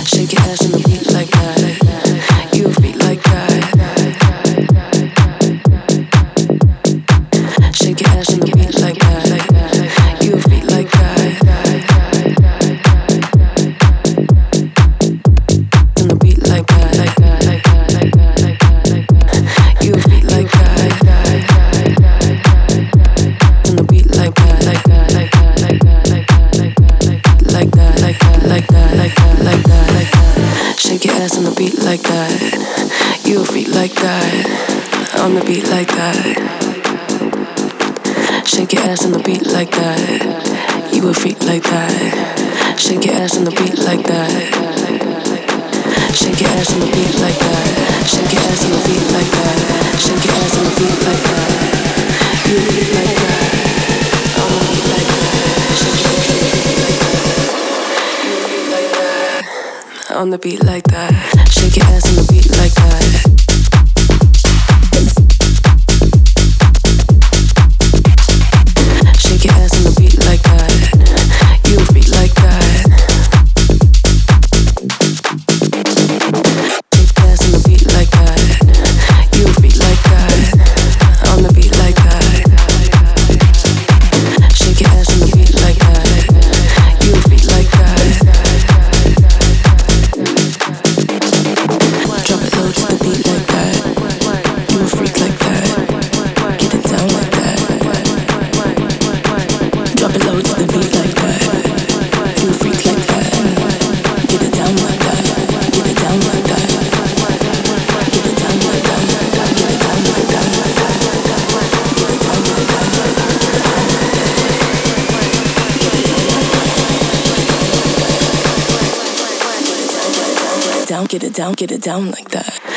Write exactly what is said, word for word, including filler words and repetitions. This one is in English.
Shake your ass on the beat like that. You a freak like that. Shake your ass on the beat like that. You a freak like that. On the beat like that. You a freak like that. On the beat like that. Like that, like that, like that, like that, like that, like that. Shake your ass on the beat like that. You a freak like that. On the beat like that. Shake your ass on the beat like that. You a freak like that. Shake your ass on the beat like that. Shake your ass on the beat like that. Shake your ass on the beat like that. Shake your ass on the beat like that. You a freak like that. On the beat like that. Shake your ass on the beat like that. You a freak like that. On the beat like that. Shake your ass on the beat like that. Shake your ass on the beat like that. You a freak like that. Shake your ass on the beat like that. You a freak like that. On the beat like that. Shake your ass on the beat like that. You a freak like that. Drop it low to the beat like that. You a freak like that. Get it down like that. Drop it low to the beat like that. You a freak like that. Get it down like that. Get it down like that. Get it down like that. Get it down like that. Get it down like that. Get it down, get it down, get it down like that.